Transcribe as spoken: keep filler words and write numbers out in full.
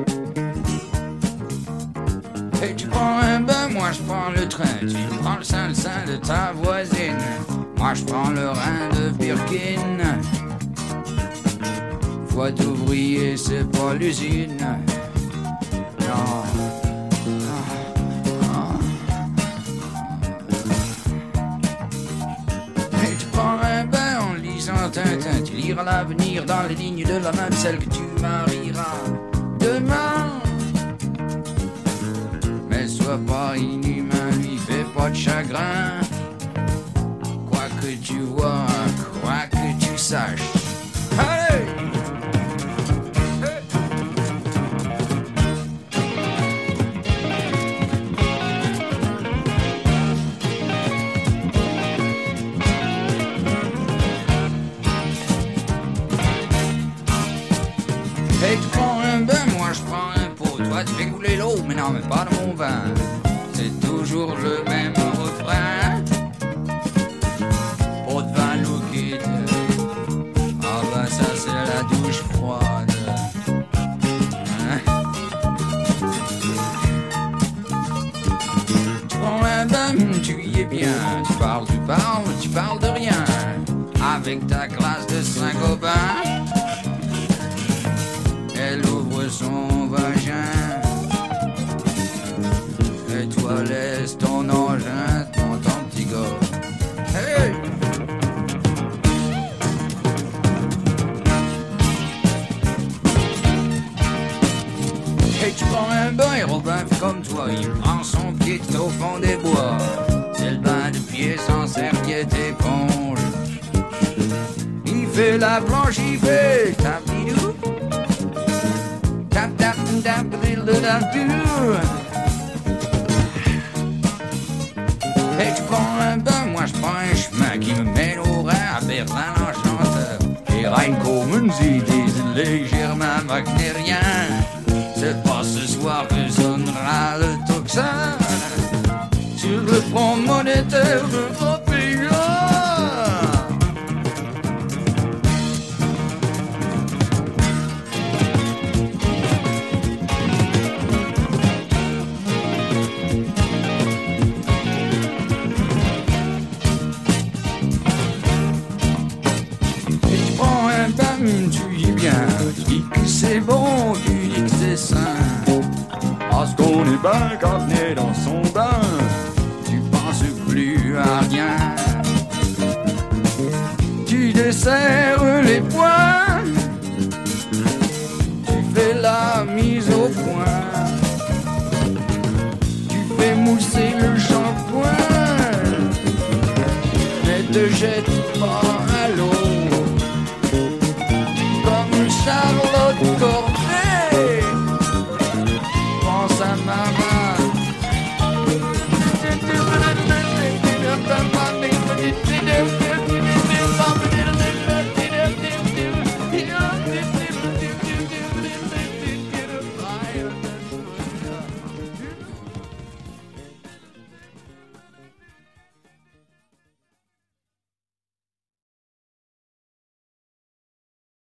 Et tu prends un bain, moi je prends le train. Tu prends le sein, le sein de ta voisine. Moi je prends le rein de Birkin. Foi d'ouvrier, c'est pas l'usine. Non. Et tu prends un bain en lisant Tintin. Tu liras l'avenir dans les lignes de la main, celle que tu marieras demain. Mais sois pas inhumain, lui fais pas de chagrin. Quoi que tu vois, quoi que tu saches. Allez! Et tu prends un bain, moi je prends un pot. Toi tu fais couler l'eau, mais non, mais pas de mon vin. C'est toujours le même refrain. Pot de vin liquide. Ah bah ça c'est la douche froide. Hein? Tu prends un bain, tu y es bien. Tu parles, tu parles, tu parles de rien. Avec ta classe de cinq copains. Elle ouvre son vagin. Et toi laisse ton engin, ton, ton petit gars. Hey! Et tu prends un bain et Robin fait comme toi. Il prend son pied au fond des bois. C'est le bain de pied sans serviette éponge. Il fait la planche, il fait tapidou. Tap tap tap tap tap. Et tu prends un bain, moi je prends un chemin qui me mène au Rhin à Berlin l'enchanteur. Et Reinkommen sie diesen légèrement wagnérien. C'est pas ce soir que sonnera le tocsin sur le front monétaire européen. Tu dis bien, tu dis que c'est bon, tu dis que c'est sain. Parce qu'on est bien quand on est dans son bain. Tu penses plus à rien. Tu desserres les poings. Tu fais la mise au point. Tu fais mousser le shampoing. Ne te jette pas à l'eau. Shadow